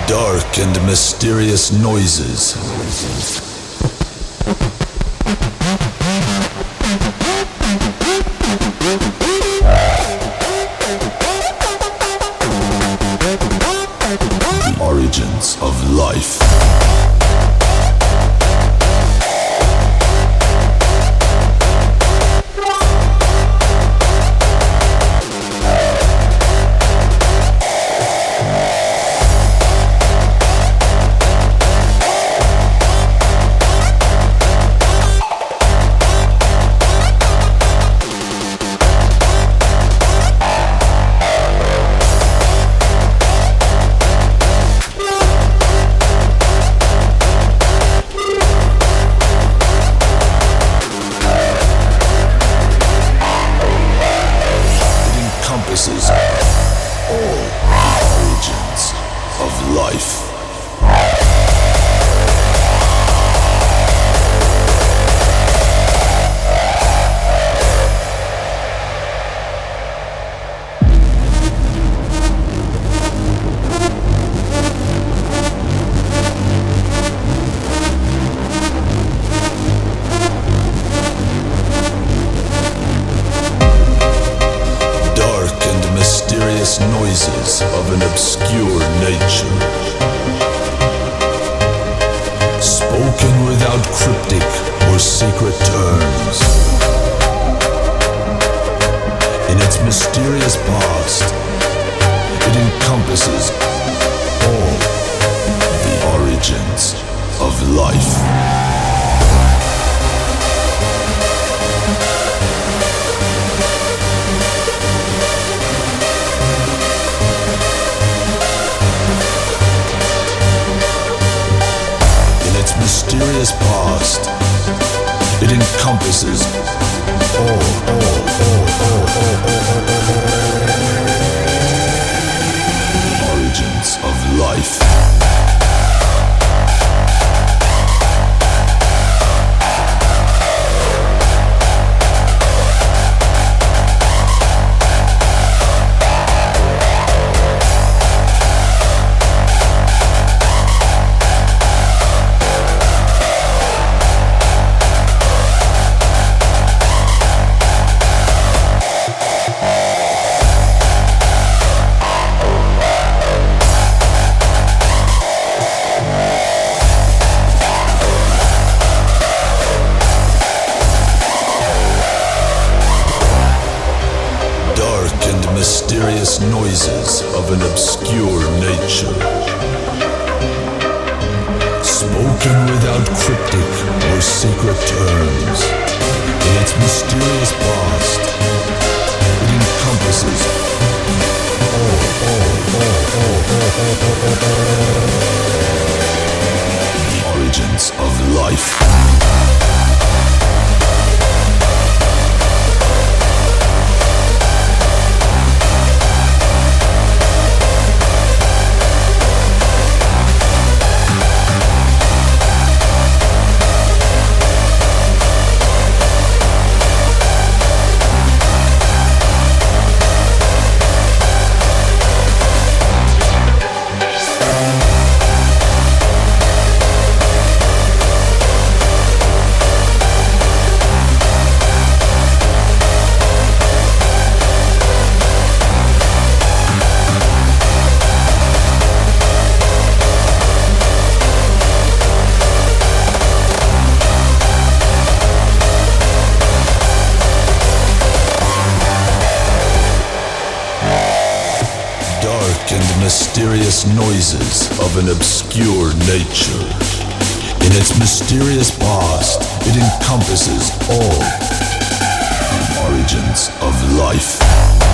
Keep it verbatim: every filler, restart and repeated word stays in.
Dark and mysterious noises. The origins of life. Encompasses all the origins of life. Mysterious noises of an obscure nature, spoken without cryptic or secret terms. In its mysterious past, it encompasses all the origins of life. Mysterious past, it encompasses all, all, all, all, all, all, all, all, origins of life. Mysterious noises of an obscure nature, spoken without cryptic or secret terms. In its mysterious past, it encompasses all, all, all, all, all, all, all, the origins of life. And mysterious noises of an obscure nature. In its mysterious past, it encompasses all the origins of life.